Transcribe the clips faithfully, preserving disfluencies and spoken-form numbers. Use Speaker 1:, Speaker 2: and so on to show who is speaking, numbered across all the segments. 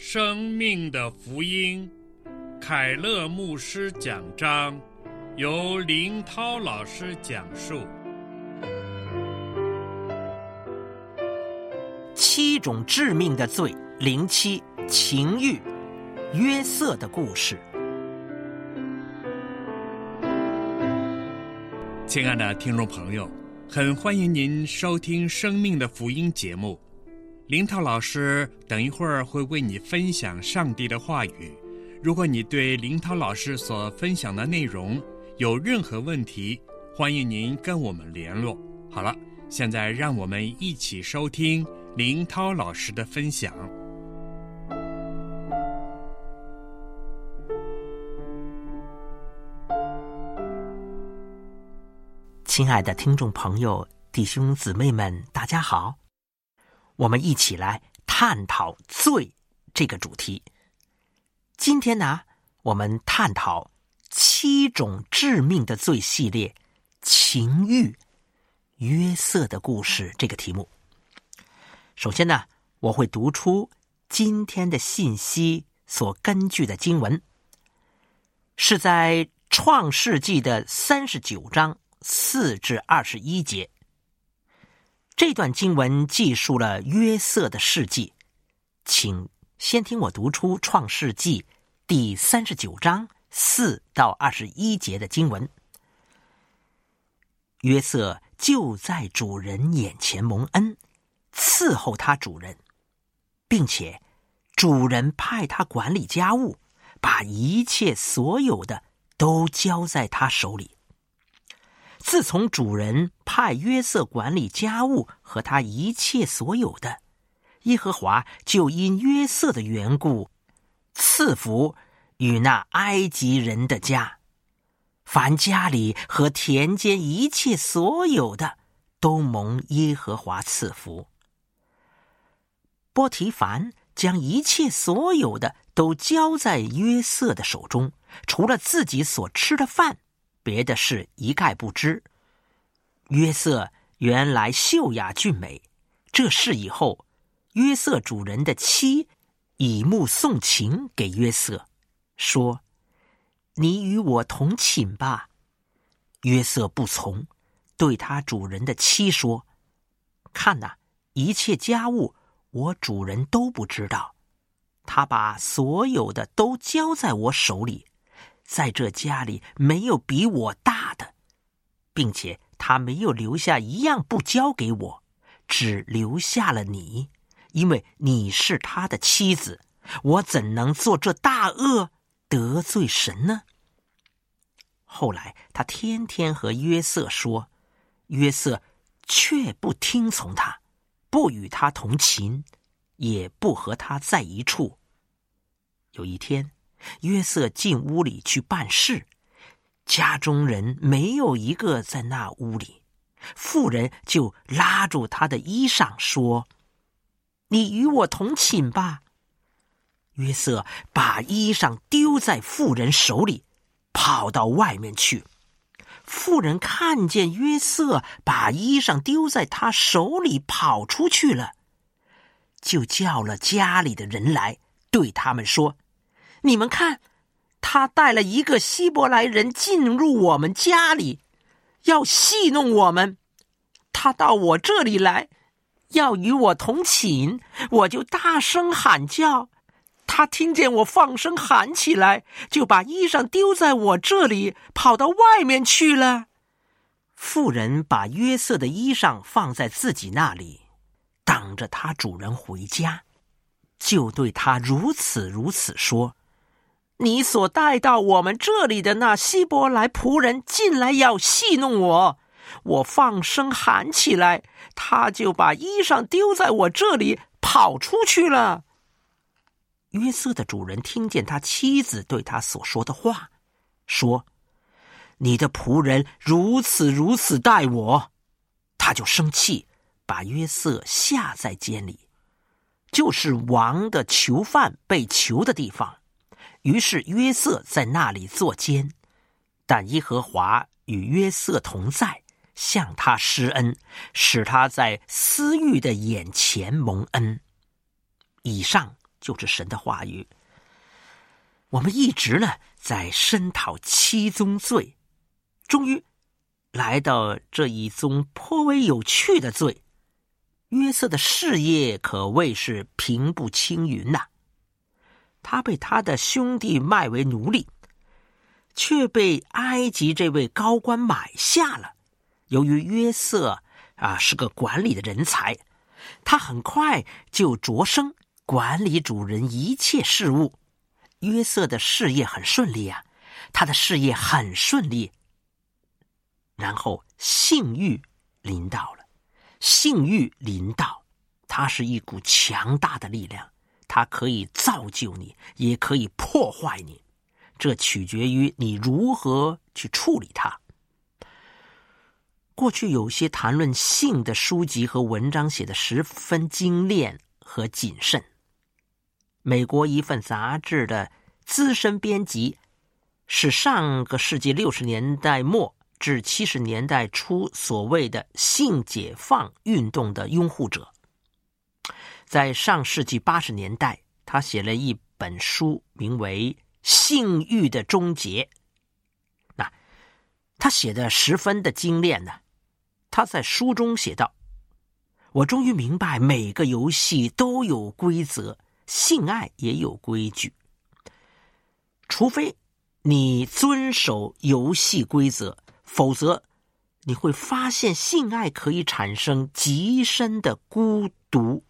Speaker 1: 生命的福音，凯勒牧师讲章，由林涛老师讲述。
Speaker 2: 七种致命的罪，零七情欲，约瑟的故事。
Speaker 1: 亲爱的听众朋友，很欢迎您收听生命的福音节目。林涛老师等一会儿会为你分享上帝的话语。如果你对林涛老师所分享的内容有任何问题，欢迎您跟我们联络。好了，现在让我们一起收听林涛老师的分享。
Speaker 2: 亲爱的听众朋友、弟兄姊妹们，大家好，我们一起来探讨罪这个主题。今天呢，我们探讨七种致命的罪系列，情欲，约瑟的故事这个题目。首先呢，我会读出今天的信息所根据的经文，是在创世纪的三十九章四至二十一节。这段经文记述了约瑟的事迹，请先听我读出创世纪第三十九章四到二十一节的经文。约瑟就在主人眼前蒙恩，伺候他主人，并且主人派他管理家务，把一切所有的都交在他手里。自从主人派约瑟管理家务和他一切所有的，耶和华就因约瑟的缘故赐福与那埃及人的家，凡家里和田间一切所有的都蒙耶和华赐福。波提凡将一切所有的都交在约瑟的手中，除了自己所吃的饭，别的事一概不知。约瑟原来秀雅俊美，这事以后，约瑟主人的妻以目送情给约瑟，说：你与我同寝吧。约瑟不从，对他主人的妻说：看哪，一切家务我主人都不知道，他把所有的都交在我手里，在这家里没有比我大的，并且他没有留下一样不交给我，只留下了你，因为你是他的妻子，我怎能做这大恶得罪神呢？后来他天天和约瑟说，约瑟却不听从他，不与他同寝，也不和他在一处。有一天，约瑟进屋里去办事，家中人没有一个在那屋里，妇人就拉住他的衣裳说：你与我同寝吧。约瑟把衣裳丢在妇人手里，跑到外面去。妇人看见约瑟把衣裳丢在他手里跑出去了，就叫了家里的人来，对他们说：你们看，他带了一个希伯来人进入我们家里，要戏弄我们。他到我这里来，要与我同寝，我就大声喊叫。他听见我放声喊起来，就把衣裳丢在我这里，跑到外面去了。妇人把约瑟的衣裳放在自己那里，等着他主人回家，就对他如此如此说：你所带到我们这里的那希伯来仆人进来要戏弄我，我放声喊起来，他就把衣裳丢在我这里，跑出去了。约瑟的主人听见他妻子对他所说的话，说：你的仆人如此如此待我。他就生气，把约瑟下在监里，就是王的囚犯被囚的地方。于是约瑟在那里坐监，但耶和华与约瑟同在，向他施恩，使他在私欲的眼前蒙恩。以上就是神的话语。我们一直呢在深讨七宗罪，终于来到这一宗颇为有趣的罪。约瑟的事业可谓是平步青云呐、啊，他被他的兄弟卖为奴隶，却被埃及这位高官买下了。由于约瑟啊是个管理的人才，他很快就擢升管理主人一切事务。约瑟的事业很顺利啊，他的事业很顺利。然后性欲临到了，性欲临到，它是一股强大的力量，它可以造就你，也可以破坏你，这取决于你如何去处理它。过去有些谈论性的书籍和文章写得十分精炼和谨慎。美国一份杂志的资深编辑是上个世纪六十年代末至七十年代初所谓的性解放运动的拥护者。在上世纪八十年代，他写了一本书，名为《性欲的终结》。那他写的十分的精炼呢。他在书中写道：我终于明白每个游戏都有规则，性爱也有规矩。除非你遵守游戏规则，否则你会发现性爱可以产生极深的孤独。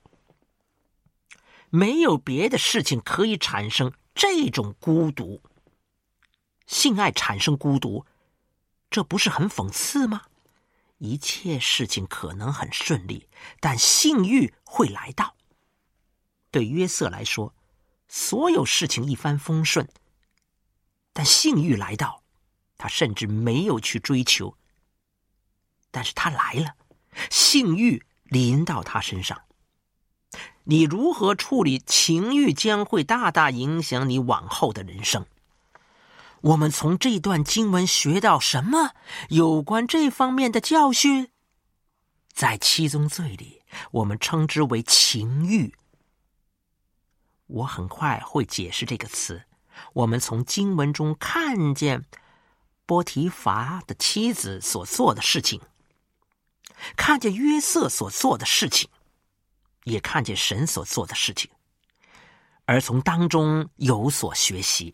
Speaker 2: 没有别的事情可以产生这种孤独。性爱产生孤独，这不是很讽刺吗？一切事情可能很顺利，但性欲会来到。对约瑟来说，所有事情一帆风顺，但性欲来到，他甚至没有去追求，但是他来了，性欲临到他身上。你如何处理情欲，将会大大影响你往后的人生。我们从这段经文学到什么有关这方面的教训？在七宗罪里，我们称之为情欲。我很快会解释这个词。我们从经文中看见波提乏的妻子所做的事情，看见约瑟所做的事情，也看见神所做的事情，而从当中有所学习。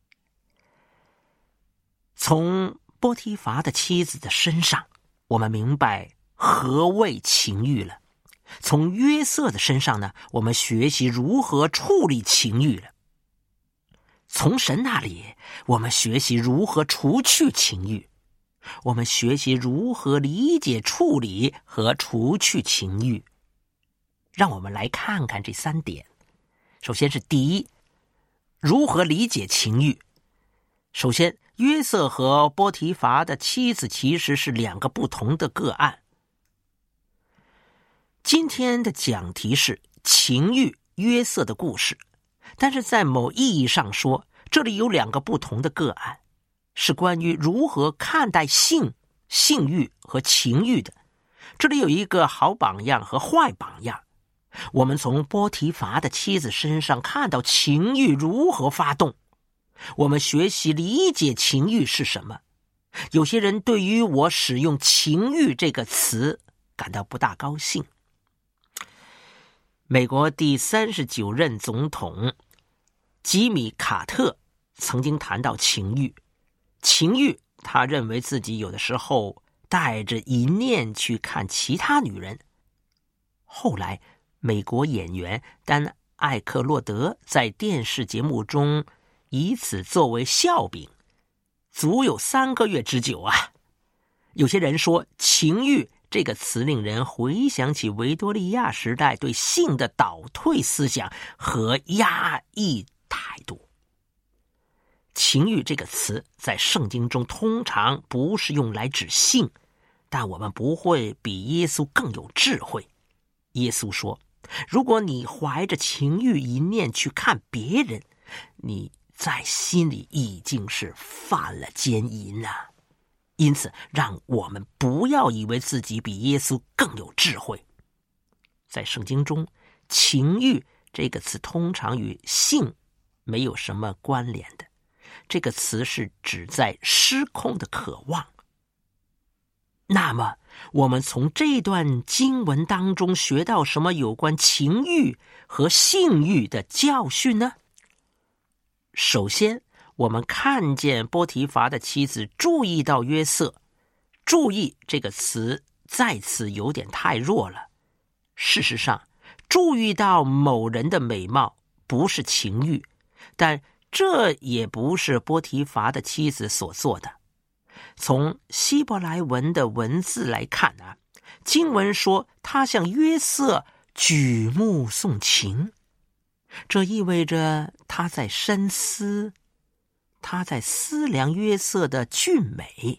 Speaker 2: 从波提乏的妻子的身上，我们明白何谓情欲了。从约瑟的身上呢，我们学习如何处理情欲了。从神那里，我们学习如何除去情欲。我们学习如何理解、处理和除去情欲。让我们来看看这三点。首先是第一，如何理解情欲。首先，约瑟和波提乏的妻子其实是两个不同的个案。今天的讲题是情欲约瑟的故事，但是在某意义上说，这里有两个不同的个案，是关于如何看待性、性欲和情欲的。这里有一个好榜样和坏榜样。我们从波提乏的妻子身上看到情欲如何发动。我们学习理解情欲是什么。有些人对于我使用情欲这个词感到不大高兴。美国第三十九任总统吉米·卡特曾经谈到情欲。情欲，他认为自己有的时候带着淫念去看其他女人。后来，美国演员丹·艾克洛德在电视节目中以此作为笑柄，足有三个月之久啊。有些人说，情欲这个词令人回想起维多利亚时代对性的倒退思想和压抑态度。情欲这个词在圣经中通常不是用来指性，但我们不会比耶稣更有智慧。耶稣说，如果你怀着情欲一念去看别人，你在心里已经是犯了奸淫了。因此，让我们不要以为自己比耶稣更有智慧。在圣经中，情欲这个词通常与性没有什么关联的，这个词是指在失控的渴望。那么我们从这段经文当中学到什么有关情欲和性欲的教训呢？首先，我们看见波提乏的妻子注意到约瑟，注意这个词在此有点太弱了。事实上，注意到某人的美貌不是情欲，但这也不是波提乏的妻子所做的。从希伯来文的文字来看啊，经文说他向约瑟举目送情，这意味着他在深思，他在思量约瑟的俊美。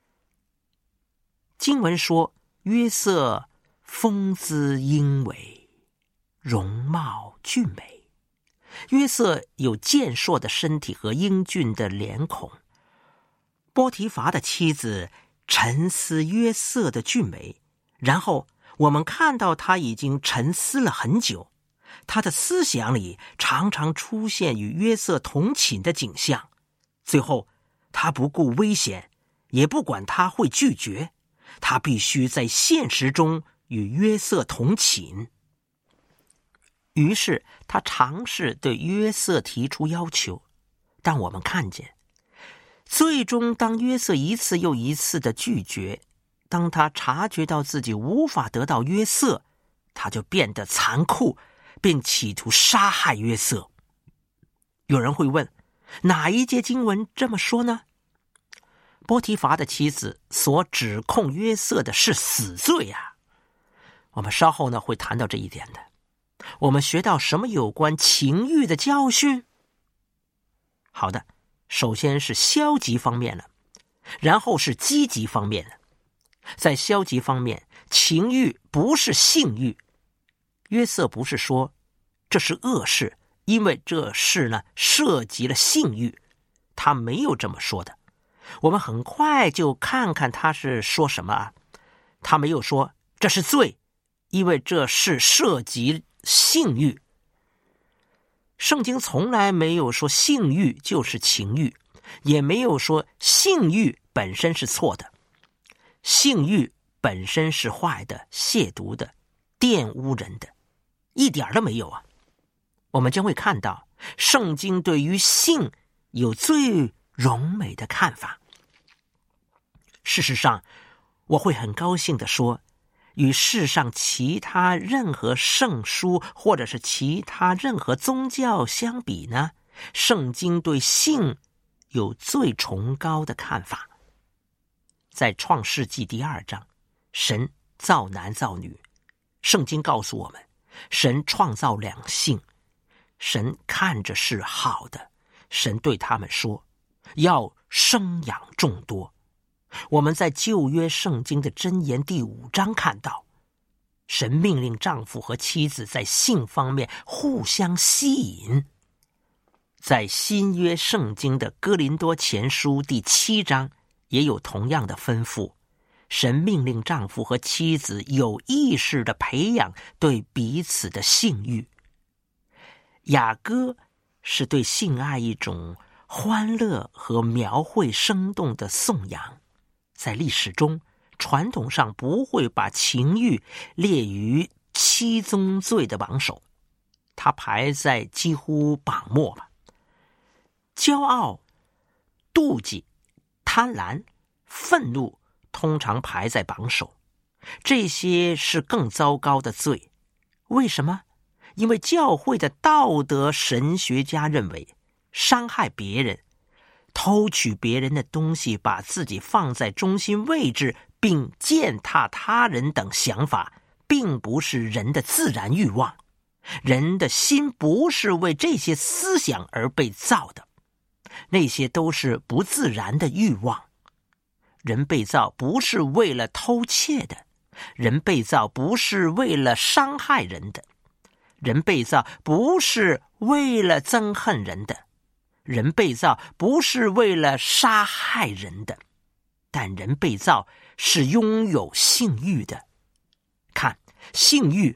Speaker 2: 经文说约瑟风姿英伟，容貌俊美。约瑟有健硕的身体和英俊的脸孔。波提乏的妻子沉思约瑟的俊美，然后我们看到他已经沉思了很久，他的思想里常常出现与约瑟同寝的景象。最后他不顾危险，也不管他会拒绝，他必须在现实中与约瑟同寝。于是他尝试对约瑟提出要求，但我们看见最终当约瑟一次又一次的拒绝，当他察觉到自己无法得到约瑟，他就变得残酷，并企图杀害约瑟。有人会问，哪一节经文这么说呢？波提乏的妻子所指控约瑟的是死罪啊。我们稍后呢会谈到这一点的。我们学到什么有关情欲的教训？好的，首先是消极方面了，然后是积极方面了。在消极方面，情欲不是性欲。约瑟不是说这是恶事，因为这事呢涉及了性欲，他没有这么说的。我们很快就看看他是说什么啊。他没有说这是罪，因为这是涉及性欲。圣经从来没有说性欲就是情欲，也没有说性欲本身是错的。性欲本身是坏的、亵渎的、玷污人的，一点都没有啊。我们将会看到圣经对于性有最荣美的看法。事实上，我会很高兴地说，与世上其他任何圣书或者是其他任何宗教相比呢，圣经对性有最崇高的看法。在创世纪第二章，神造男造女，圣经告诉我们，神创造两性，神看着是好的，神对他们说，要生养众多。我们在旧约圣经的箴言第五章看到，神命令丈夫和妻子在性方面互相吸引。在新约圣经的哥林多前书第七章也有同样的吩咐，神命令丈夫和妻子有意识地培养对彼此的性欲。雅歌是对性爱一种欢乐和描绘生动的颂扬。在历史中，传统上不会把情欲列于七宗罪的榜首，它排在几乎榜末吧。骄傲、妒忌、贪婪、愤怒通常排在榜首，这些是更糟糕的罪。为什么？因为教会的道德神学家认为，伤害别人、偷取别人的东西，把自己放在中心位置，并践踏他人等想法，并不是人的自然欲望。人的心不是为这些思想而被造的，那些都是不自然的欲望。人被造不是为了偷窃的，人被造不是为了伤害人的，人被造不是为了憎恨人的，人被造不是为了杀害人的，但人被造是拥有性欲的。看，性欲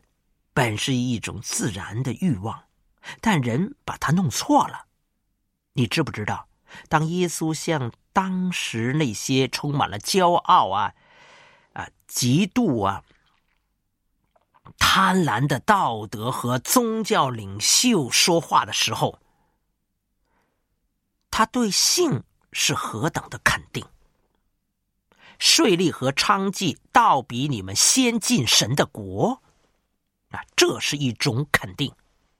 Speaker 2: 本是一种自然的欲望，但人把它弄错了。你知不知道，当耶稣向当时那些充满了骄傲啊、啊、嫉妒啊、贪婪的道德和宗教领袖说话的时候，他对性是何等的肯定。税吏和娼妓倒比你们先进神的国，啊，这是一种肯定。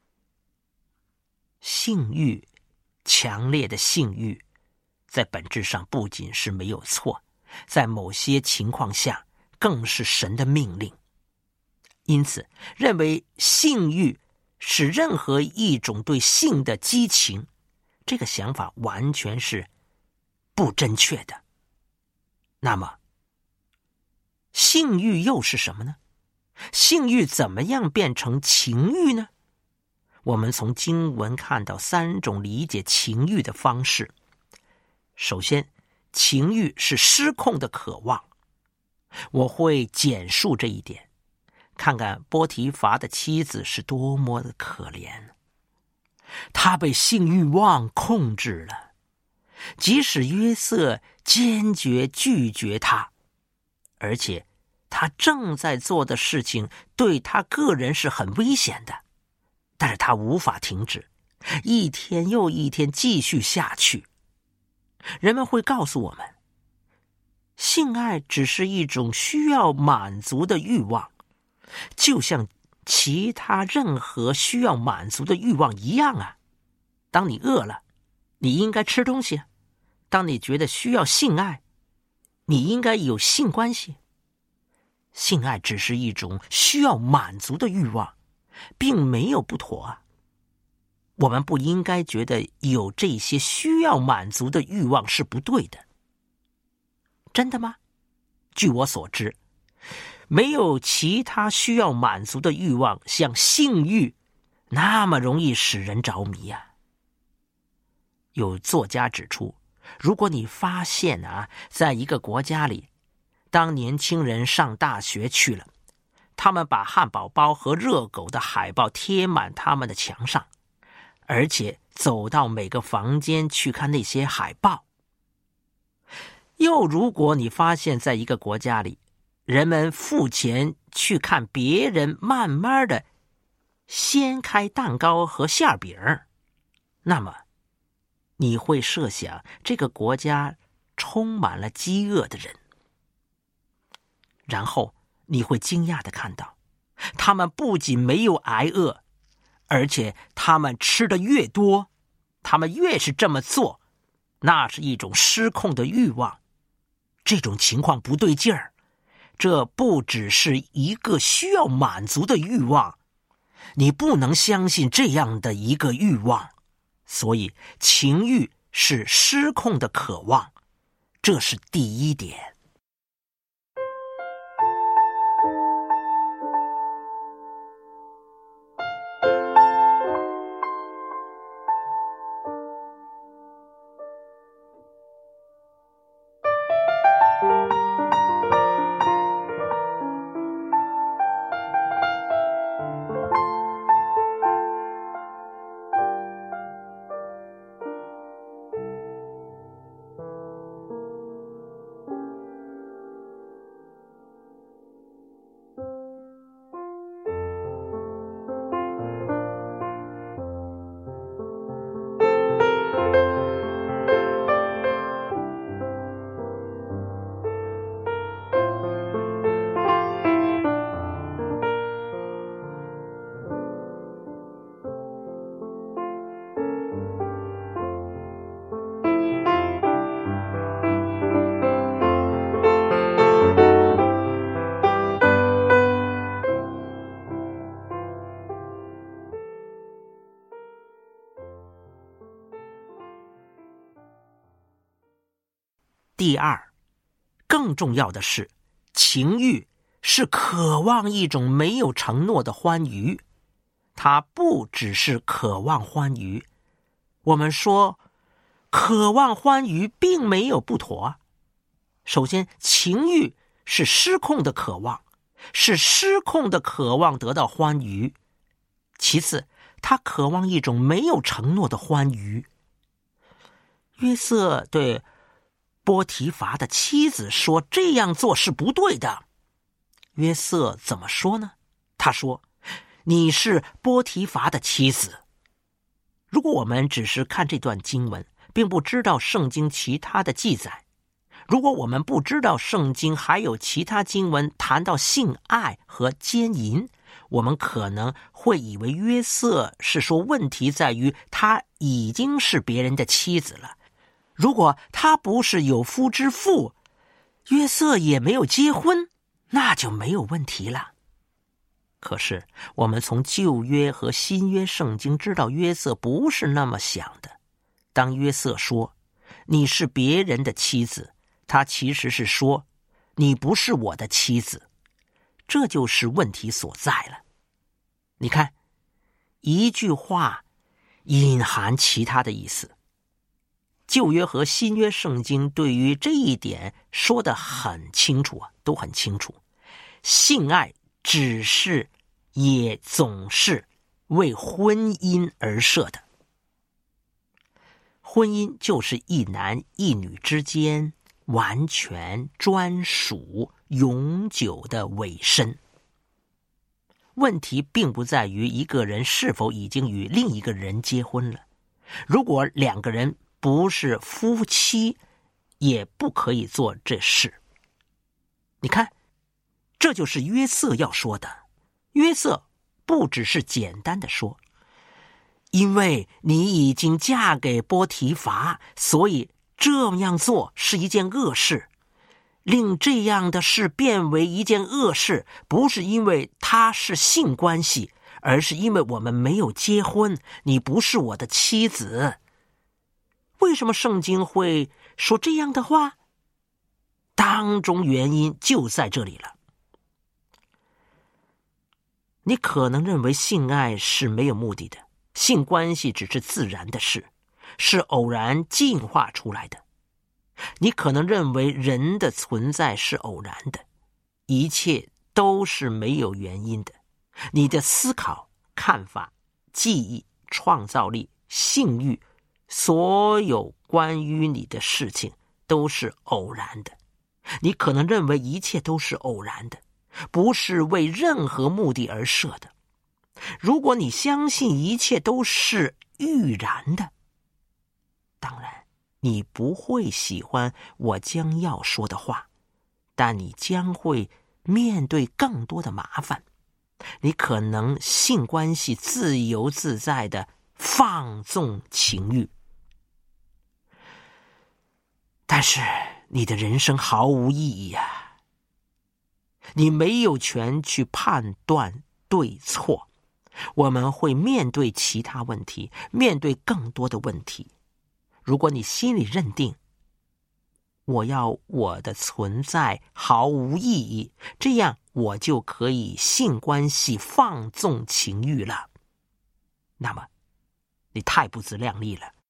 Speaker 2: 性欲，强烈的性欲，在本质上不仅是没有错，在某些情况下更是神的命令。因此，认为性欲是任何一种对性的激情，这个想法完全是不正确的。那么，性欲又是什么呢？性欲怎么样变成情欲呢？我们从经文看到三种理解情欲的方式。首先，情欲是失控的渴望。我会简述这一点，看看波提乏的妻子是多么的可怜。她被性欲望控制了，即使约瑟坚决拒绝她，而且他正在做的事情对他个人是很危险的，但是他无法停止，一天又一天继续下去。人们会告诉我们，性爱只是一种需要满足的欲望，就像其他任何需要满足的欲望一样啊。当你饿了，你应该吃东西；当你觉得需要性爱，你应该有性关系。性爱只是一种需要满足的欲望，并没有不妥啊。我们不应该觉得有这些需要满足的欲望是不对的。真的吗？据我所知，没有其他需要满足的欲望像性欲那么容易使人着迷啊。有作家指出，如果你发现啊，在一个国家里，当年轻人上大学去了，他们把汉堡包和热狗的海报贴满他们的墙上，而且走到每个房间去看那些海报。又如果你发现在一个国家里，人们付钱去看别人慢慢的掀开蛋糕和馅饼，那么你会设想这个国家充满了饥饿的人。然后你会惊讶地看到，他们不仅没有挨饿，而且他们吃得越多，他们越是这么做，那是一种失控的欲望。这种情况不对劲儿，这不只是一个需要满足的欲望，你不能相信这样的一个欲望。所以情欲是失控的渴望，这是第一点。第二，更重要的是，情欲是渴望一种没有承诺的欢愉，它不只是渴望欢愉。我们说，渴望欢愉并没有不妥。首先，情欲是失控的渴望， 是失控的渴望得到欢愉。其次，他渴望一种没有承诺的欢愉。约瑟对波提乏的妻子说，这样做是不对的。约瑟怎么说呢？他说，你是波提乏的妻子。如果我们只是看这段经文，并不知道圣经其他的记载，如果我们不知道圣经还有其他经文谈到性爱和奸淫，我们可能会以为约瑟是说问题在于他已经是别人的妻子了。如果他不是有夫之妇，约瑟也没有结婚，那就没有问题了。可是我们从旧约和新约圣经知道约瑟不是那么想的。当约瑟说你是别人的妻子，他其实是说你不是我的妻子，这就是问题所在了。你看，一句话隐含其他的意思。旧约和新约圣经对于这一点说得很清楚啊，都很清楚。性爱只是也总是为婚姻而设的。婚姻就是一男一女之间完全专属永久的委身。问题并不在于一个人是否已经与另一个人结婚了。如果两个人不是夫妻，也不可以做这事。你看，这就是约瑟要说的。约瑟不只是简单的说，因为你已经嫁给波提乏，所以这样做是一件恶事。令这样的事变为一件恶事，不是因为它是性关系，而是因为我们没有结婚，你不是我的妻子。为什么圣经会说这样的话？当中原因就在这里了。你可能认为性爱是没有目的的，性关系只是自然的事，是偶然进化出来的。你可能认为人的存在是偶然的，一切都是没有原因的。你的思考、看法、记忆、创造力、性欲，所有关于你的事情都是偶然的。你可能认为一切都是偶然的，不是为任何目的而设的。如果你相信一切都是预然的，当然你不会喜欢我将要说的话，但你将会面对更多的麻烦。你可能性关系自由自在的放纵情欲，但是你的人生毫无意义啊！你没有权去判断对错。我们会面对其他问题，面对更多的问题。如果你心里认定我要我的存在毫无意义，这样我就可以性关系放纵情欲了，那么你太不自量力了。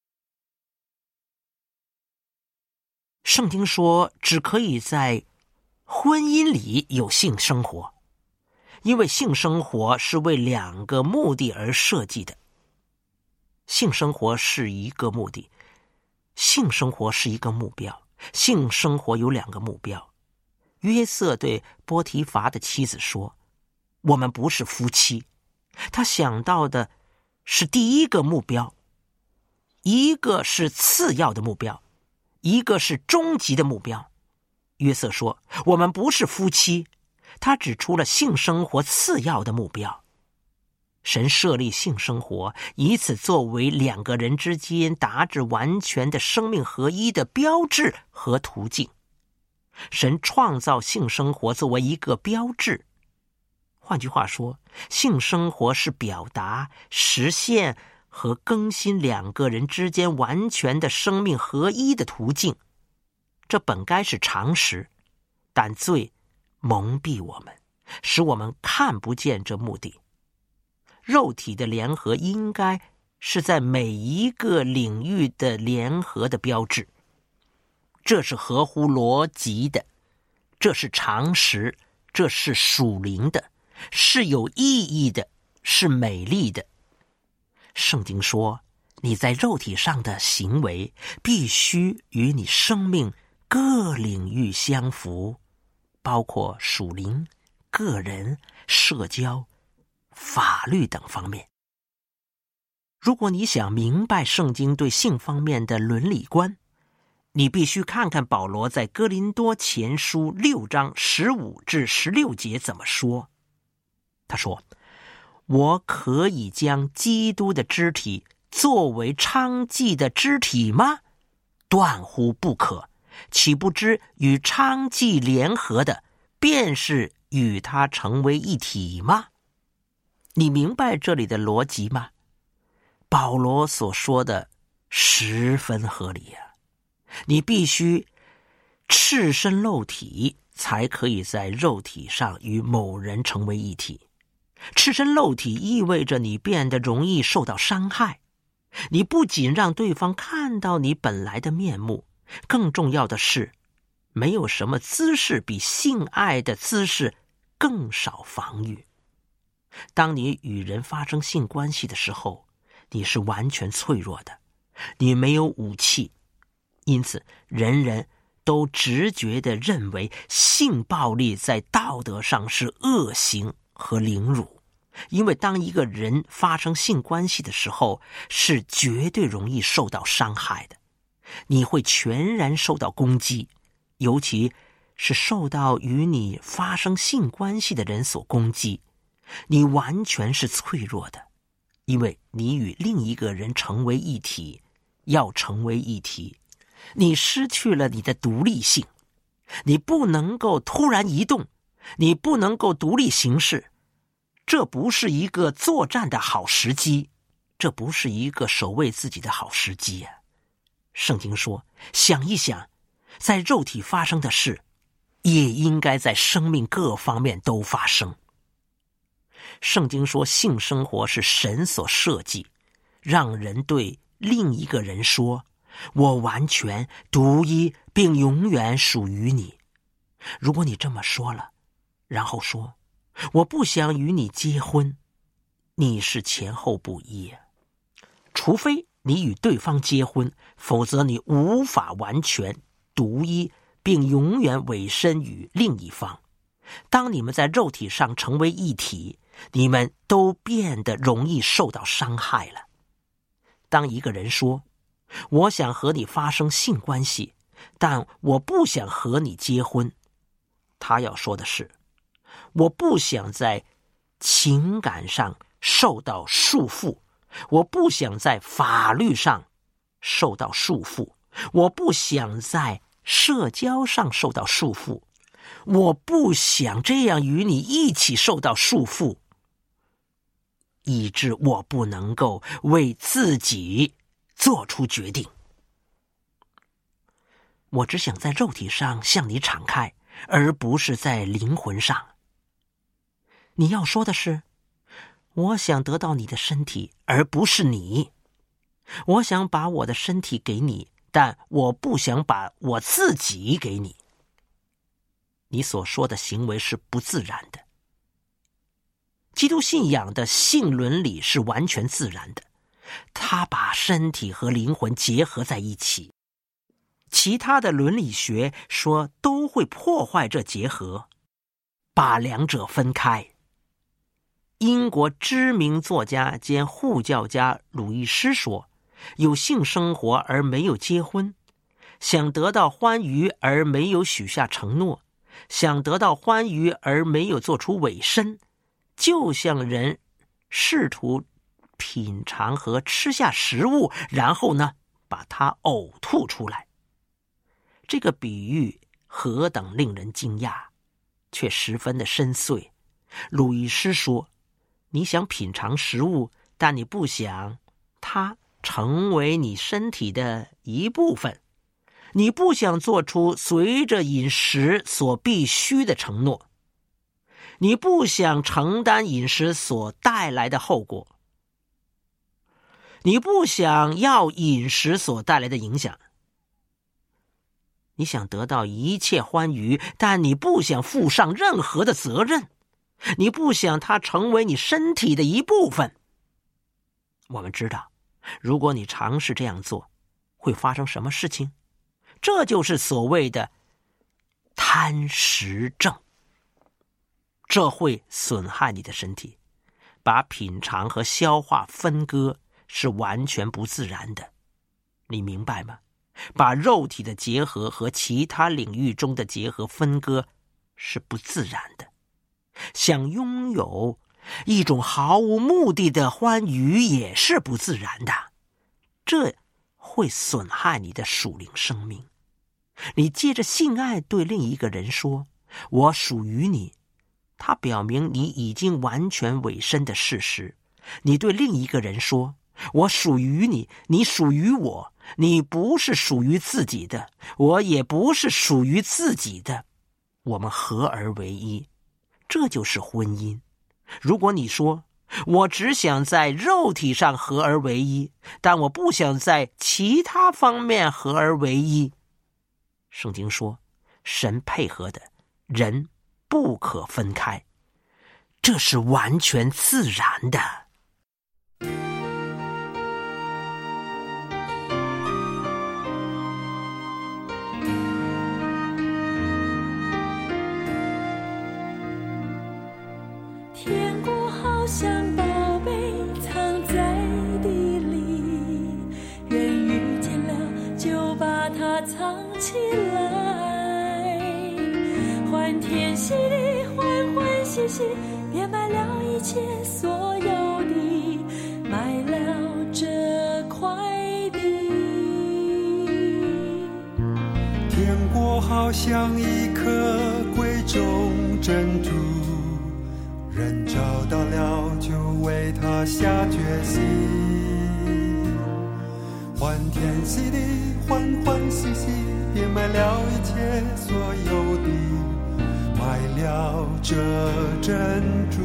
Speaker 2: 圣经说只可以在婚姻里有性生活，因为性生活是为两个目的而设计的。性生活是一个目的，性生活是一个目标。性生活有两个目标。约瑟对波提乏的妻子说，我们不是夫妻。他想到的是第一个目标，一个是次要的目标，一个是终极的目标。约瑟说，我们不是夫妻。他指出了性生活次要的目标。神设立性生活，以此作为两个人之间达至完全的生命合一的标志和途径。神创造性生活作为一个标志。换句话说，性生活是表达、实现和更新两个人之间完全的生命合一的途径。这本该是常识，但罪蒙蔽我们，使我们看不见这目的。肉体的联合应该是在每一个领域的联合的标志，这是合乎逻辑的，这是常识， 这是属灵的，是有意义的，是美丽的。圣经说，你在肉体上的行为必须与你生命各领域相符，包括属灵、个人、社交、法律等方面。如果你想明白圣经对性方面的伦理观，你必须看看保罗在哥林多前书六章十五至十六节怎么说。他说，我可以将基督的肢体作为娼妓的肢体吗？断乎不可，岂不知与娼妓联合的，便是与他成为一体吗？你明白这里的逻辑吗？保罗所说的十分合理啊！你必须赤身露体，才可以在肉体上与某人成为一体。赤身露体意味着你变得容易受到伤害。你不仅让对方看到你本来的面目，更重要的是，没有什么姿势比性爱的姿势更少防御。当你与人发生性关系的时候，你是完全脆弱的，你没有武器，因此人人都直觉地认为性暴力在道德上是恶行和凌辱。因为当一个人发生性关系的时候，是绝对容易受到伤害的，你会全然受到攻击，尤其是受到与你发生性关系的人所攻击，你完全是脆弱的，因为你与另一个人成为一体，要成为一体，你失去了你的独立性，你不能够突然移动，你不能够独立行事。这不是一个作战的好时机，这不是一个守卫自己的好时机啊！圣经说，想一想，在肉体发生的事，也应该在生命各方面都发生。圣经说，性生活是神所设计，让人对另一个人说，我完全独一并永远属于你。如果你这么说了，然后说，我不想与你结婚，你是前后不一。除非你与对方结婚，否则你无法完全独一并永远委身于另一方。当你们在肉体上成为一体，你们都变得容易受到伤害了。当一个人说，我想和你发生性关系，但我不想和你结婚，他要说的是，我不想在情感上受到束缚，我不想在法律上受到束缚，我不想在社交上受到束缚，我不想这样与你一起受到束缚，以致我不能够为自己做出决定。我只想在肉体上向你敞开，而不是在灵魂上。你要说的是，我想得到你的身体，而不是你。我想把我的身体给你，但我不想把我自己给你。你所说的行为是不自然的。基督信仰的性伦理是完全自然的，它把身体和灵魂结合在一起。其他的伦理学说都会破坏这结合，把两者分开。英国知名作家兼护教家鲁易斯说，有性生活而没有结婚，想得到欢愉而没有许下承诺，想得到欢愉而没有做出委身，就像人试图品尝和吃下食物，然后呢，把它呕吐出来。这个比喻何等令人惊讶，却十分的深邃。鲁易斯说，你想品尝食物，但你不想它成为你身体的一部分。你不想做出随着饮食所必须的承诺。你不想承担饮食所带来的后果。你不想要饮食所带来的影响。 你想得到一切欢愉，但你不想负上任何的责任，你不想它成为你身体的一部分。我们知道，如果你尝试这样做，会发生什么事情？这就是所谓的贪食症。这会损害你的身体，把品尝和消化分割是完全不自然的。你明白吗？把肉体的结合和其他领域中的结合分割是不自然的。想拥有一种毫无目的的欢愉也是不自然的，这会损害你的属灵生命。你借着性爱对另一个人说，我属于你，它表明你已经完全委身的事实。你对另一个人说，我属于你，你属于我，你不是属于自己的，我也不是属于自己的，我们合而为一，这就是婚姻。如果你说，我只想在肉体上合而为一，但我不想在其他方面合而为一，圣经说，神配合的人不可分开，这是完全自然的。
Speaker 3: 天国好像宝贝藏在地里，人遇见了就把它藏起来，欢天喜地，欢欢喜喜，变卖了一切所有的，买了这块地。
Speaker 4: 天国好像一颗贵重珍珠，人找到了就为他下决心，欢天喜地，欢欢喜喜，变卖了一切所有的，买了这珍珠。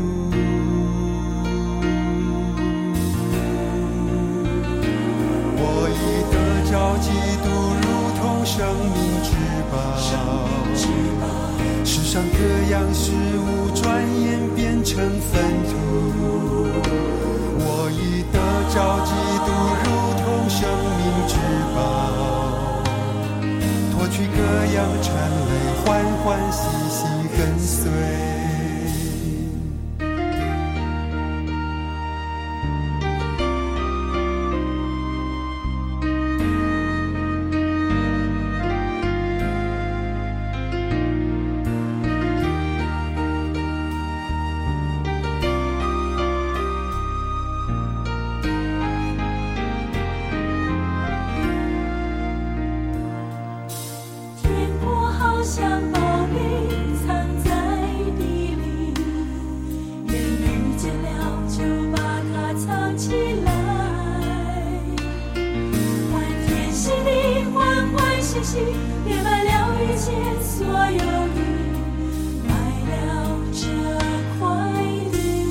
Speaker 4: 我已得着基督，如同生命之宝，世上各样事物转眼变成粪土，我已得着基督，如同生命之宝，脱去各样缠累，欢欢喜喜跟随。
Speaker 3: 变卖了一切所有的，买了这块地。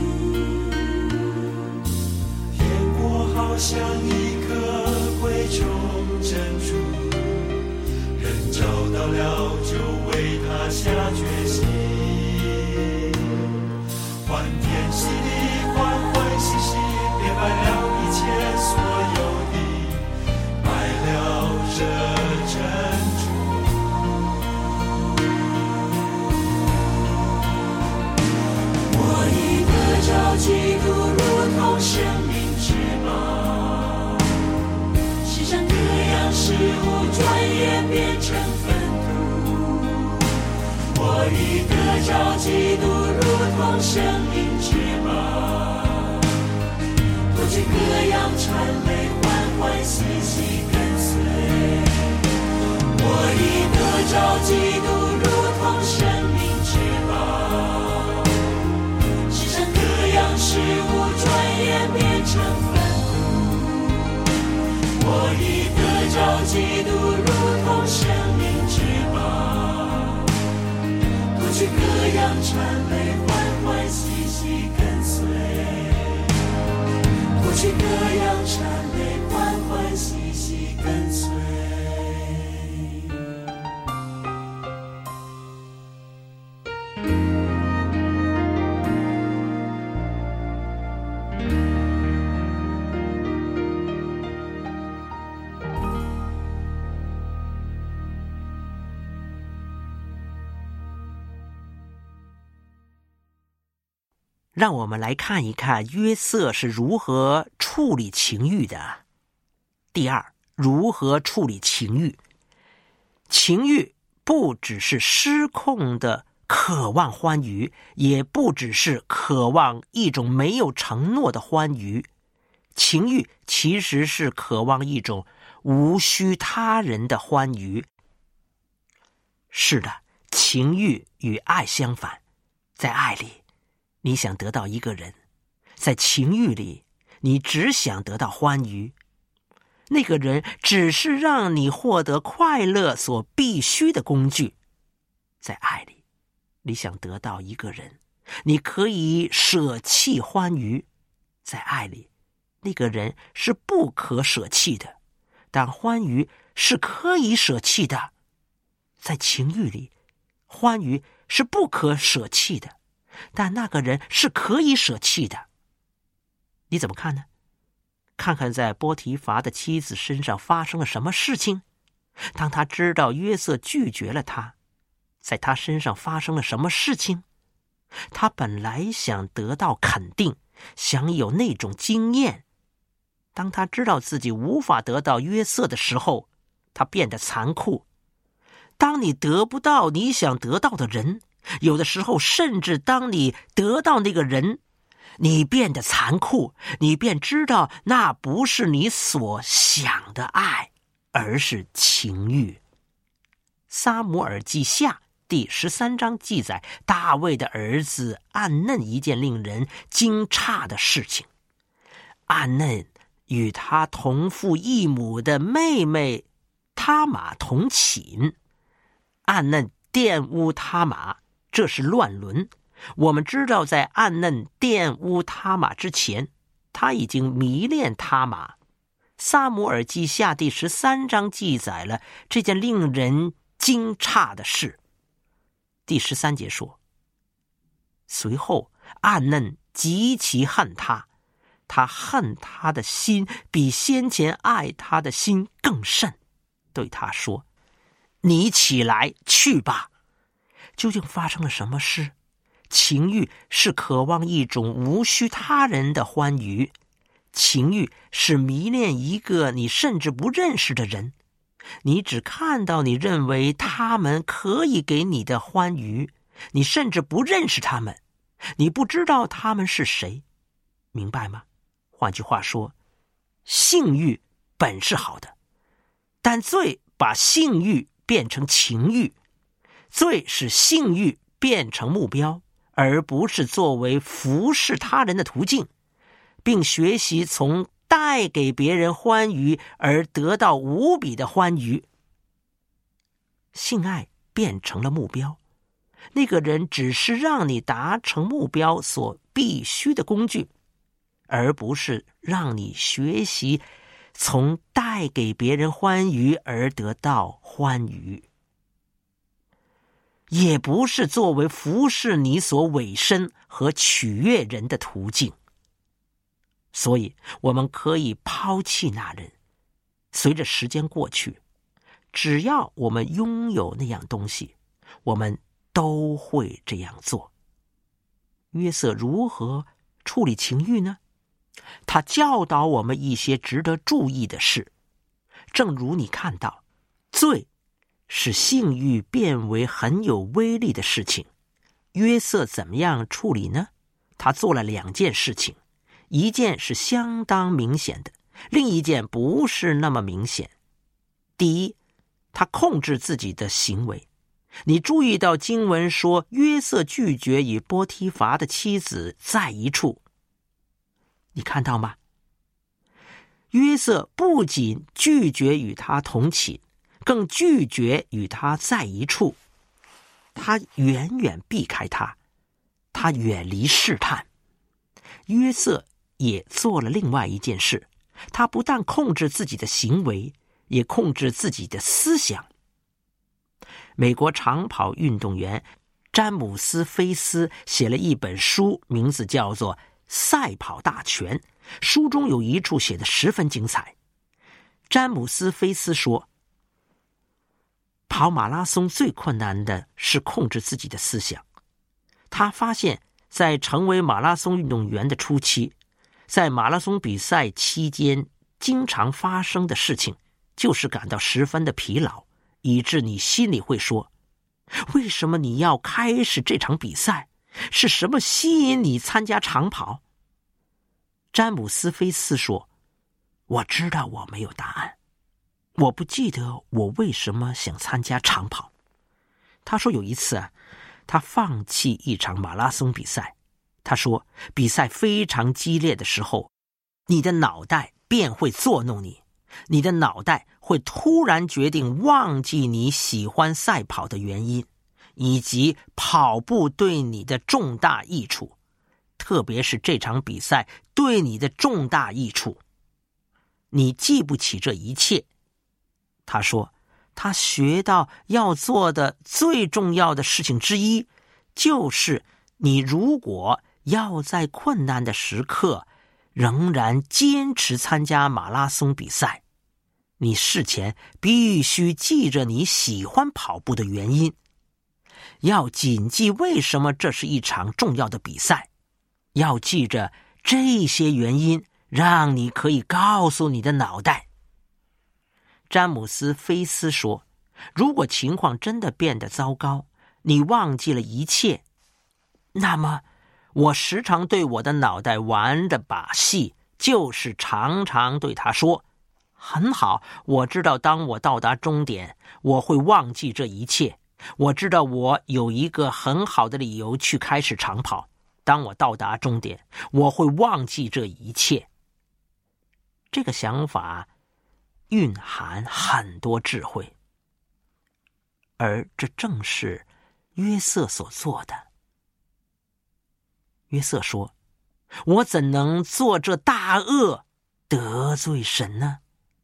Speaker 4: 天国好像一颗贵重珍珠，人找到了就为它下决心，欢天喜地，欢欢喜喜，变卖了一切所有的，买了这珍珠。
Speaker 3: 我已得着基督，如同生命之宝，世上各样事物转眼变成粪土。我已得着基督，如同生命之宝，脱去各样缠累，欢欢喜喜跟随。我已得着基督，如同生命之宝，世上各样事物转眼变成粪土。我已得着基督，如同生命之宝，脱去各样缠累，欢欢喜喜跟随。脱去各样缠累，欢欢喜喜跟随。
Speaker 2: 让我们来看一看约瑟是如何处理情欲的。第二，如何处理情欲？情欲不只是失控的渴望欢愉，也不只是渴望一种没有承诺的欢愉。情欲其实是渴望一种无需他人的欢愉。是的，情欲与爱相反。在爱里，你想得到一个人；在情欲里，你只想得到欢愉。那个人只是让你获得快乐所必须的工具。在爱里，你想得到一个人，你可以舍弃欢愉。在爱里，那个人是不可舍弃的，但欢愉是可以舍弃的。在情欲里，欢愉是不可舍弃的，但那个人是可以舍弃的。你怎么看呢？看看在波提乏的妻子身上发生了什么事情？当他知道约瑟拒绝了他，在他身上发生了什么事情？他本来想得到肯定，想有那种经验。当他知道自己无法得到约瑟的时候，他变得残酷。当你得不到你想得到的人，有的时候甚至当你得到那个人，你变得残酷，你便知道那不是你所想的爱，而是情欲。撒母耳记下第十三章记载大卫的儿子暗嫩一件令人惊诧的事情。暗嫩与他同父异母的妹妹他玛同寝，暗嫩玷污他玛，这是乱伦。我们知道在暗嫩玷污他玛之前，他已经迷恋他玛。撒母耳记下第十三章记载了这件令人惊诧的事。第十三节说，随后暗嫩极其恨他，他恨他的心比先前爱他的心更甚，对他说，你起来去吧。究竟发生了什么事？情欲是渴望一种无需他人的欢愉，情欲是迷恋一个你甚至不认识的人，你只看到你认为他们可以给你的欢愉，你甚至不认识他们，你不知道他们是谁，明白吗？换句话说，性欲本是好的，但罪把性欲变成情欲，罪使性欲变成目标，而不是作为服侍他人的途径，并学习从带给别人欢愉而得到无比的欢愉。性爱变成了目标，那个人只是让你达成目标所必须的工具，而不是让你学习从带给别人欢愉而得到欢愉，也不是作为服侍你所委身和取悦人的途径。所以我们可以抛弃那人。随着时间过去，只要我们拥有那样东西，我们都会这样做。约瑟如何处理情欲呢？他教导我们一些值得注意的事。正如你看到，罪使性欲变为很有威力的事情。约瑟怎么样处理呢？他做了两件事情，一件是相当明显的，另一件不是那么明显。第一，他控制自己的行为。你注意到经文说，约瑟拒绝与波提乏的妻子在一处，你看到吗？约瑟不仅拒绝与他同寝，更拒绝与他在一处。他远远避开他，他远离试探。约瑟也做了另外一件事，他不但控制自己的行为，也控制自己的思想。美国长跑运动员詹姆斯·菲斯写了一本书，名字叫做《赛跑大全》，书中有一处写得十分精彩。詹姆斯·菲斯说，跑马拉松最困难的是控制自己的思想。他发现在成为马拉松运动员的初期，在马拉松比赛期间经常发生的事情，就是感到十分的疲劳，以致你心里会说，为什么你要开始这场比赛？是什么吸引你参加长跑？詹姆斯·菲斯说，我知道我没有答案，我不记得我为什么想参加长跑。他说有一次啊，他放弃一场马拉松比赛。他说比赛非常激烈的时候，你的脑袋便会作弄你，你的脑袋会突然决定忘记你喜欢赛跑的原因，以及跑步对你的重大益处，特别是这场比赛对你的重大益处。你记不起这一切。他说他学到要做的最重要的事情之一，就是你如果要在困难的时刻仍然坚持参加马拉松比赛，你事前必须记着你喜欢跑步的原因，要谨记为什么这是一场重要的比赛，要记着这些原因，让你可以告诉你的脑袋。詹姆斯·菲斯说，如果情况真的变得糟糕，你忘记了一切，那么我时常对我的脑袋玩的把戏，就是常常对他说，很好，我知道当我到达终点，我会忘记这一切，我知道我有一个很好的理由去开始长跑，当我到达终点，我会忘记这一切。这个想法蕴含很多智慧，而这正是约瑟所做的。约瑟说，我怎能做这大恶得罪神呢？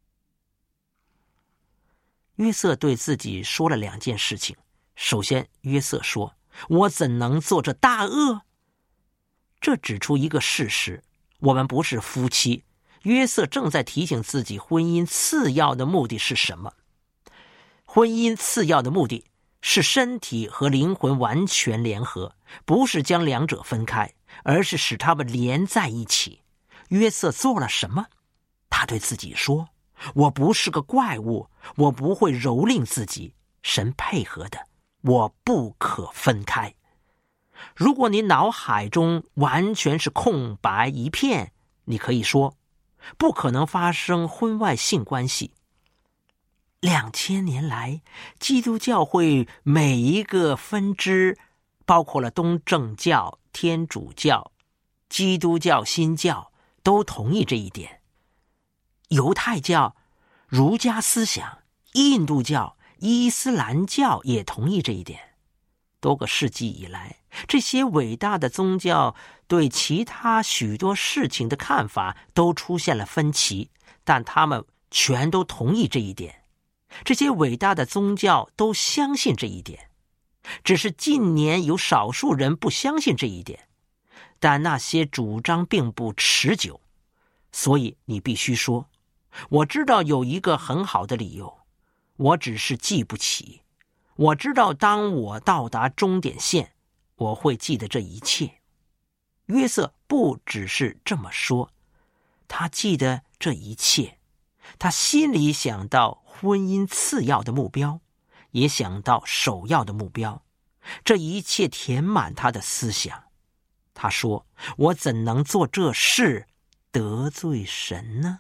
Speaker 2: 约瑟对自己说了两件事情。首先，约瑟说，我怎能做这大恶？这指出一个事实，我们不是夫妻。约瑟正在提醒自己，婚姻次要的目的是什么？婚姻次要的目的是身体和灵魂完全联合，不是将两者分开，而是使它们连在一起。约瑟做了什么？他对自己说，我不是个怪物，我不会蹂躏自己，神配合的，我不可分开。如果你脑海中完全是空白一片，你可以说，不可能发生婚外性关系。两千年来，基督教会每一个分支，包括了东正教、天主教、基督教、新教，都同意这一点。犹太教、儒家思想、印度教、伊斯兰教也同意这一点。多个世纪以来，这些伟大的宗教对其他许多事情的看法都出现了分歧，但他们全都同意这一点。这些伟大的宗教都相信这一点，只是近年有少数人不相信这一点，但那些主张并不持久。所以你必须说，我知道有一个很好的理由，我只是记不起。我知道当我到达终点线，我会记得这一切。约瑟不只是这么说，他记得这一切。他心里想到婚姻次要的目标，也想到首要的目标，这一切填满他的思想。他说，我怎能做这事得罪神呢？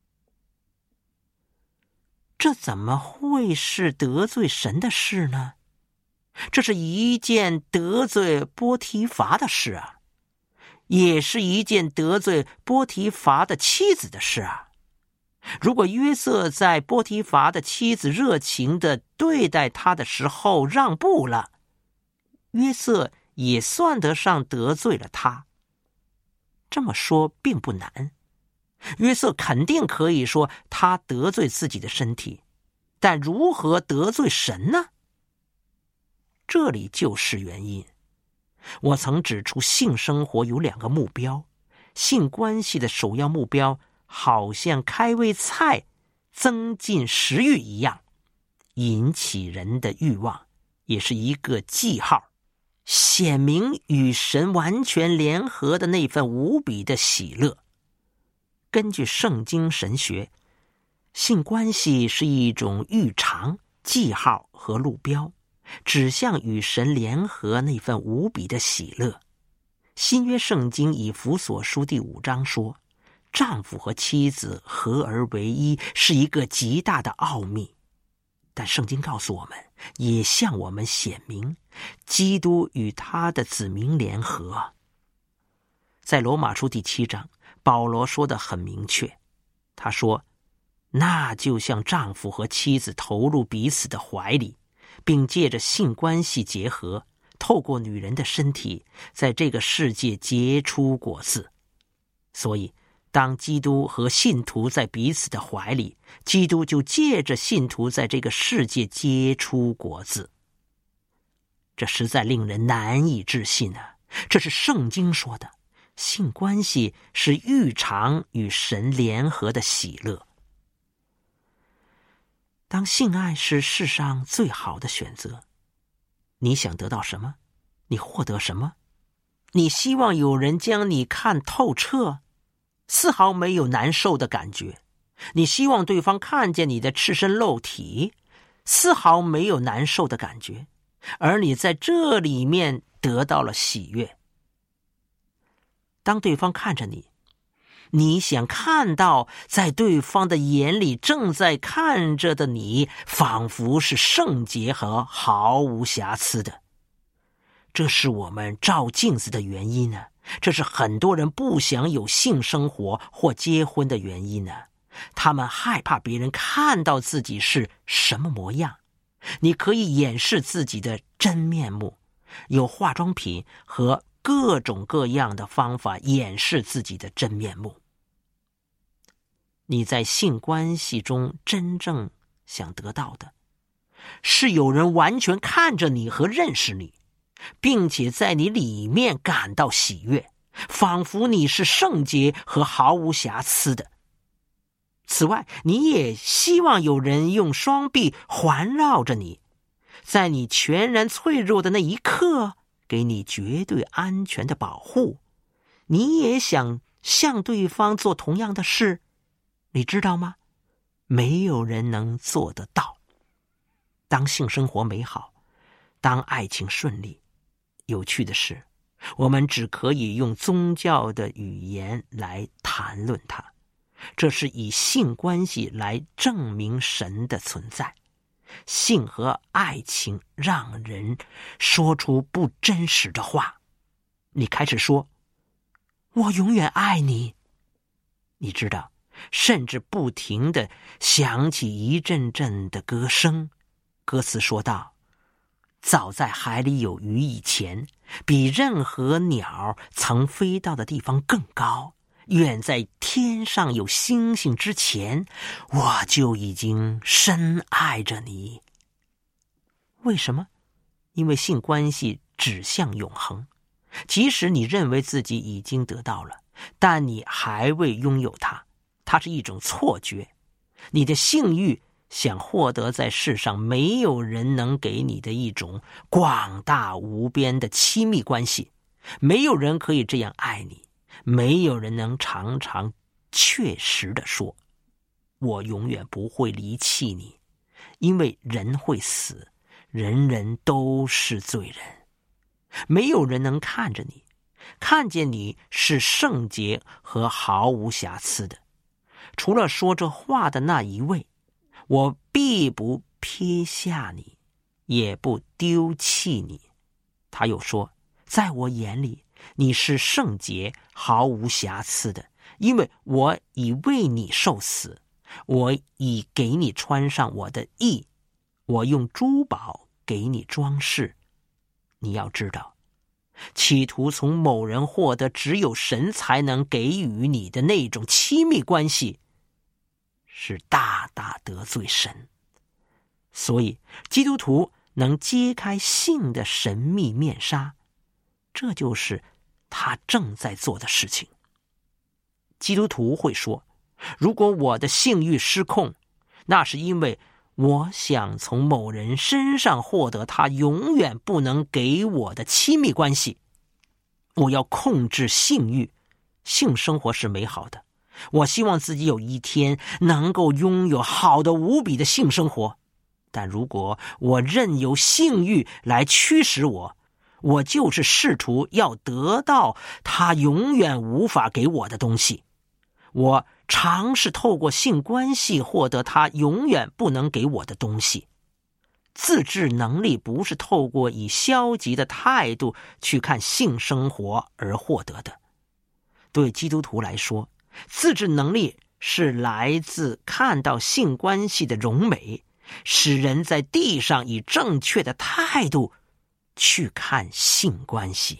Speaker 2: 这怎么会是得罪神的事呢？这是一件得罪波提乏的事啊，也是一件得罪波提乏的妻子的事啊。如果约瑟在波提乏的妻子热情地对待他的时候让步了，约瑟也算得上得罪了他。这么说并不难，约瑟肯定可以说他得罪自己的身体，但如何得罪神呢？这里就是原因。我曾指出，性生活有两个目标，性关系的首要目标好像开胃菜增进食欲一样，引起人的欲望，也是一个记号。 显明与神完全联合的那份无比的喜乐。根据圣经神学，性关系是一种预尝、记号和路标，指向与神联合那份无比的喜乐。新约圣经以弗所书第五章说，丈夫和妻子合而为一是一个极大的奥秘。但圣经告诉我们，也向我们显明，基督与他的子民联合。在罗马书第七章，保罗说得很明确，他说，那就像丈夫和妻子投入彼此的怀里，并借着性关系结合，透过女人的身体，在这个世界结出果子。所以当基督和信徒在彼此的怀里，基督就借着信徒在这个世界结出果子。这实在令人难以置信啊！这是圣经说的，性关系是预尝与神联合的喜乐。当性爱是世上最好的选择，你想得到什么？你获得什么？你希望有人将你看透彻，丝毫没有难受的感觉。你希望对方看见你的赤身露体，丝毫没有难受的感觉，而你在这里面得到了喜悦。当对方看着你，你想看到在对方的眼里正在看着的你，仿佛是圣洁和毫无瑕疵的。这是我们照镜子的原因呢，这是很多人不想有性生活或结婚的原因呢。他们害怕别人看到自己是什么模样。你可以掩饰自己的真面目，有化妆品和各种各样的方法掩饰自己的真面目。你在性关系中真正想得到的，是有人完全看着你和认识你，并且在你里面感到喜悦，仿佛你是圣洁和毫无瑕疵的。此外，你也希望有人用双臂环绕着你，在你全然脆弱的那一刻，给你绝对安全的保护。你也想向对方做同样的事，你知道吗？没有人能做得到。当性生活美好，当爱情顺利，有趣的是，我们只可以用宗教的语言来谈论它。这是以性关系来证明神的存在。性和爱情让人说出不真实的话。你开始说，我永远爱你。你知道，甚至不停地响起一阵阵的歌声。歌词说道，早在海里有鱼以前，比任何鸟曾飞到的地方更高，远在天上有星星之前，我就已经深爱着你。为什么？因为性关系指向永恒。即使你认为自己已经得到了，但你还未拥有它，它是一种错觉。你的性欲想获得在世上没有人能给你的一种广大无边的亲密关系。没有人可以这样爱你，没有人能常常确实地说，我永远不会离弃你。因为人会死，人人都是罪人。没有人能看着你，看见你是圣洁和毫无瑕疵的。除了说这话的那一位，我必不撇下你，也不丢弃你。他又说，在我眼里，你是圣洁毫无瑕疵的，因为我已为你受死，我已给你穿上我的义，我用珠宝给你装饰。你要知道，企图从某人获得只有神才能给予你的那种亲密关系，是大大得罪神。所以基督徒能揭开性的神秘面纱，这就是他正在做的事情。基督徒会说，如果我的性欲失控，那是因为我想从某人身上获得他永远不能给我的亲密关系。我要控制性欲，性生活是美好的，我希望自己有一天能够拥有好的无比的性生活。但如果我任由性欲来驱使我，我就是试图要得到他永远无法给我的东西。我尝试透过性关系获得他永远不能给我的东西。自制能力不是透过以消极的态度去看性生活而获得的。对基督徒来说，自制能力是来自看到性关系的荣美，使人在地上以正确的态度去看性关系。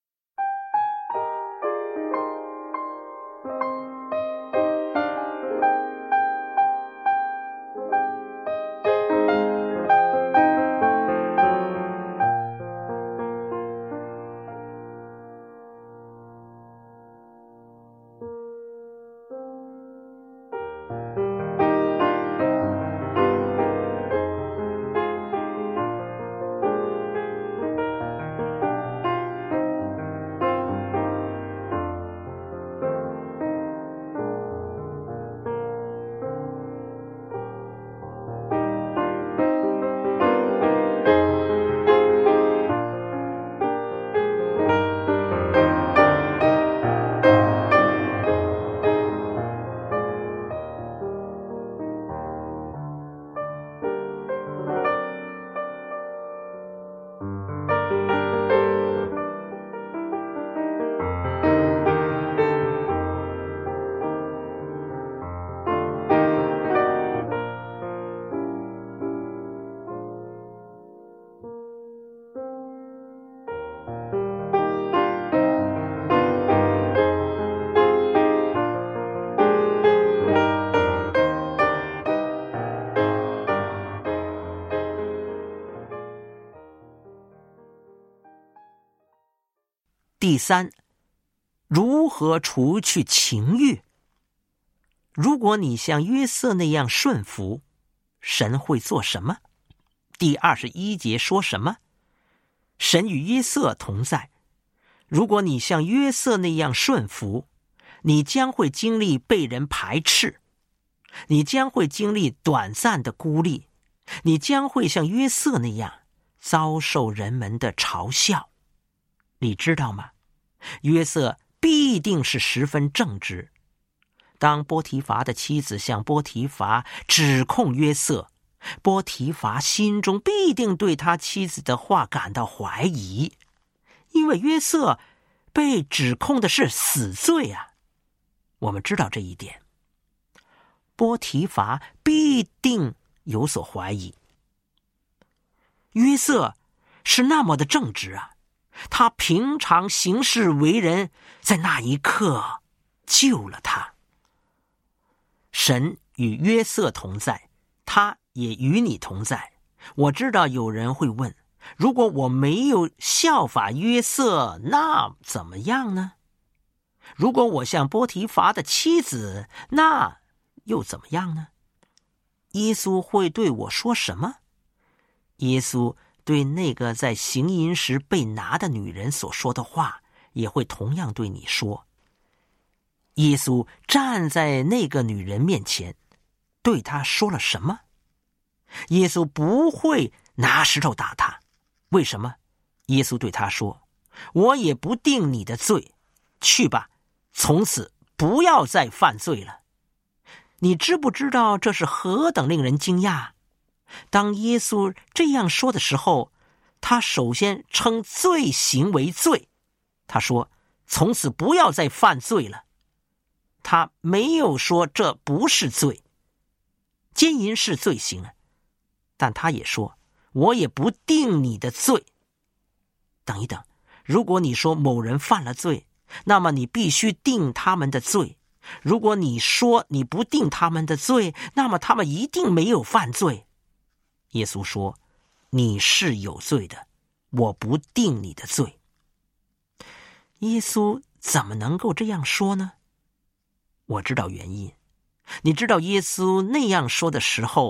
Speaker 2: 第三，如何除去情欲？如果你像约瑟那样顺服，神会做什么？第二十一节说什么？神与约瑟同在。如果你像约瑟那样顺服，你将会经历被人排斥，你将会经历短暂的孤立，你将会像约瑟那样遭受人们的嘲笑。你知道吗？约瑟必定是十分正直。当波提乏的妻子向波提乏指控约瑟，波提乏心中必定对他妻子的话感到怀疑，因为约瑟被指控的是死罪啊。我们知道这一点，波提乏必定有所怀疑。约瑟是那么的正直啊，他平常行事为人，在那一刻救了他。神与约瑟同在，他也与你同在。我知道有人会问，如果我没有效法约瑟，那怎么样呢？如果我像波提乏的妻子，那又怎么样呢？耶稣会对我说什么？耶稣对那个在行淫时被拿的女人所说的话，也会同样对你说。耶稣站在那个女人面前，对她说了什么？耶稣不会拿石头打她。为什么？耶稣对她说，我也不定你的罪，去吧，从此不要再犯罪了。你知不知道这是何等令人惊讶？当耶稣这样说的时候，他首先称罪行为罪，他说从此不要再犯罪了。他没有说这不是罪，奸淫是罪行，但他也说我也不定你的罪。等一等，如果你说某人犯了罪，那么你必须定他们的罪。如果你说你不定他们的罪，那么他们一定没有犯罪。耶稣说，你是有罪的，我不定你的罪。耶稣怎么能够这样说呢？我知道原因。你知道耶稣那样说的时候，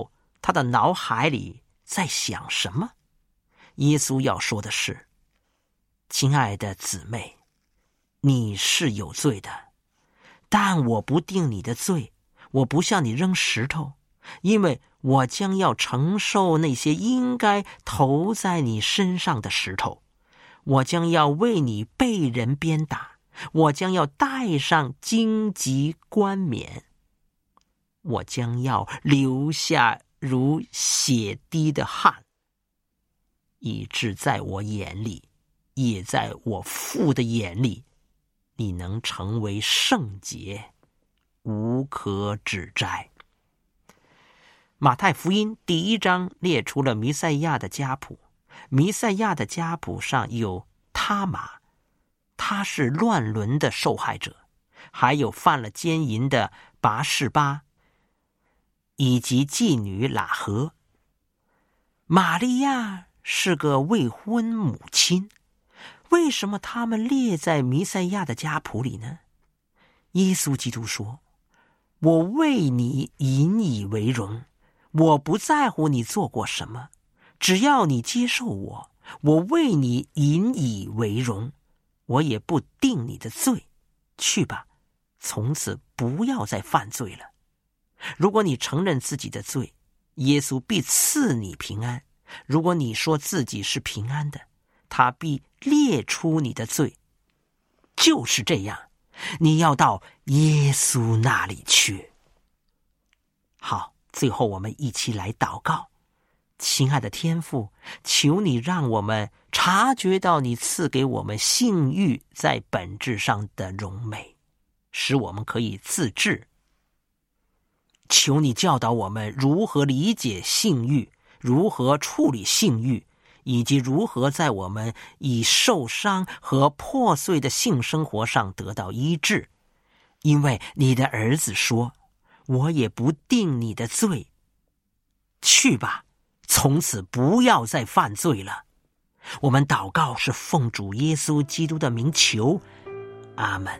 Speaker 2: 他的脑海里在想什么？耶稣要说的是：亲爱的姊妹，你是有罪的，但我不定你的罪，我不向你扔石头，因为我将要承受那些应该投在你身上的石头，我将要为你被人鞭打，我将要戴上荆棘冠冕，我将要流下如血滴的汗，以致在我眼里，也在我父的眼里，你能成为圣洁，无可指摘。马太福音第一章列出了弥赛亚的家谱，弥赛亚的家谱上有他玛，他是乱伦的受害者，还有犯了奸淫的拔示巴，以及妓女喇合。玛利亚是个未婚母亲，为什么他们列在弥赛亚的家谱里呢？耶稣基督说：我为你引以为荣，我不在乎你做过什么，只要你接受我，我为你引以为荣，我也不定你的罪。去吧，从此不要再犯罪了。如果你承认自己的罪，耶稣必赐你平安；如果你说自己是平安的，他必列出你的罪。就是这样，你要到耶稣那里去。好，最后我们一起来祷告。亲爱的天父，求你让我们察觉到你赐给我们性欲在本质上的荣美，使我们可以自制。求你教导我们如何理解性欲，如何处理性欲，以及如何在我们已受伤和破碎的性生活上得到医治。因为你的儿子说：我也不定你的罪。去吧，从此不要再犯罪了。我们祷告是奉主耶稣基督的名求，阿们。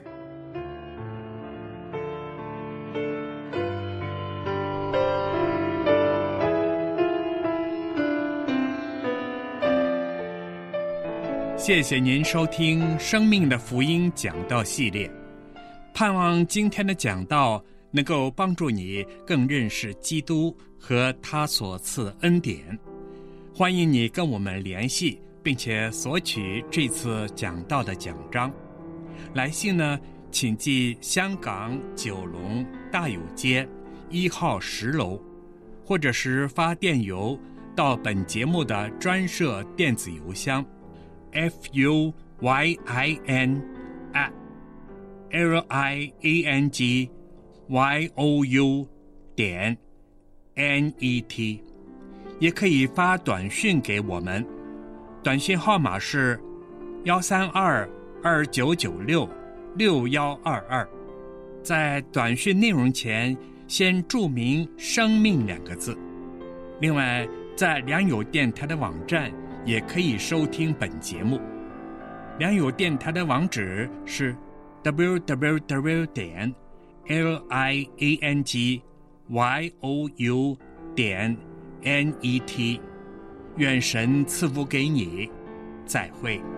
Speaker 1: 谢谢您收听《生命的福音》讲道系列，盼望今天的讲道能够帮助你更认识基督和他所赐恩典。欢迎你跟我们联系，并且索取这次讲道的奖章。来信呢，请寄香港九龙大有街一号十楼，或者是发电邮到本节目的专设电子邮箱 f u y i n at l i a n g y o u 点 n e t， 也可以发短讯给我们，短信号码是幺三二二九九六六幺二二。在短讯内容前先注明生命两个字。另外，在良友电台的网站也可以收听本节目。良友电台的网址是 w w w 点 l i a n g y o u 点 n e t。 愿神赐福给你，再会。